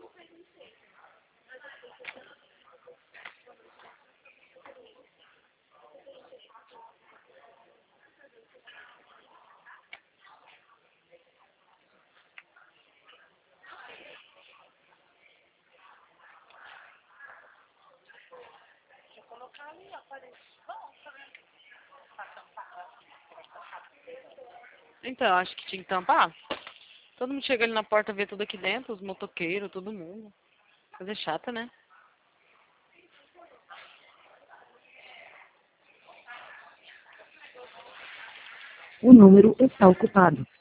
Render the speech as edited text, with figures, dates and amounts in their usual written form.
Então, acho que tinha que tampar. Todo mundo chega ali na porta, vê tudo aqui dentro, os motoqueiros, todo mundo. Coisa chata, né? O número está ocupado.